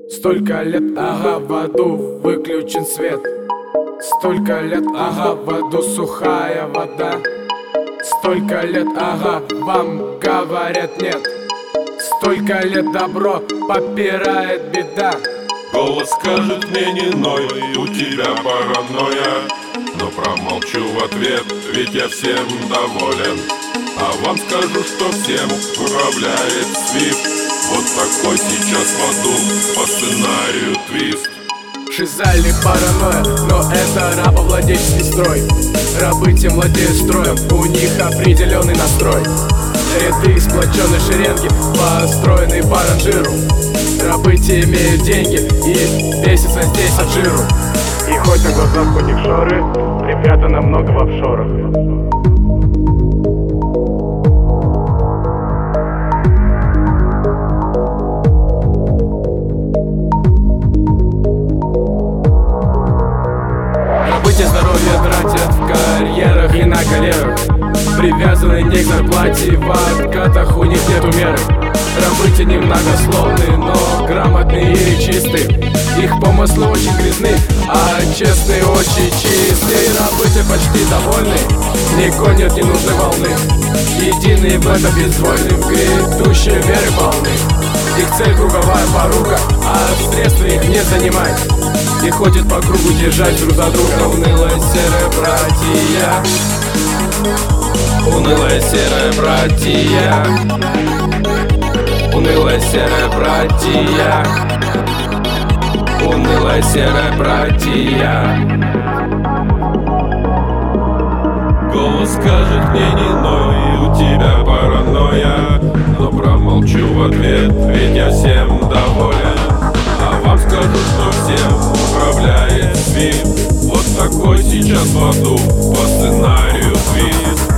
Столько лет, ага, в аду выключен свет. Столько лет, ага, в аду сухая вода. Столько лет, ага, вам говорят нет. Столько лет добро попирает беда. Голос скажет мне не ной, у тебя паранойя, но промолчу в ответ, ведь я всем доволен. А вам скажу, что всем управляет свифт. Вот такой сейчас в аду по сценарию твист. Шиза или паранойя, но это рабовладельческий строй. Рабы тем владеют строем, у них определенный настрой. Ряды сплоченной шеренги, построенные по ранжиру. Рабы те имеют деньги и бесятся здесь от жиру. И хоть на глазах у них шоры, припрятано много в офшорах. Те здоровье тратят в карьерах и на галерах. Привязаны не к зарплате, в откатах у них нету меры. Рабы те немногословны, но грамотные и речистые. Их помыслы очень грязны, а честные очень чистые. Рабы те почти довольны, не гонят ненужной волны. Единые в этом безвольны, в грядущей веры полны. Их цель круговая порука, а средства их не занимает. И ходят по кругу держать друг за друга. Унылая серая братья, унылая серая братья, унылая серая братья, унылая серая братья. Голос скажет мне не ной, у тебя паранойя, но промолчу в ответ, ведь я всем доволен. А вам скажу, что всем управляет свифт. Вот такой сейчас в аду по сценарию твист.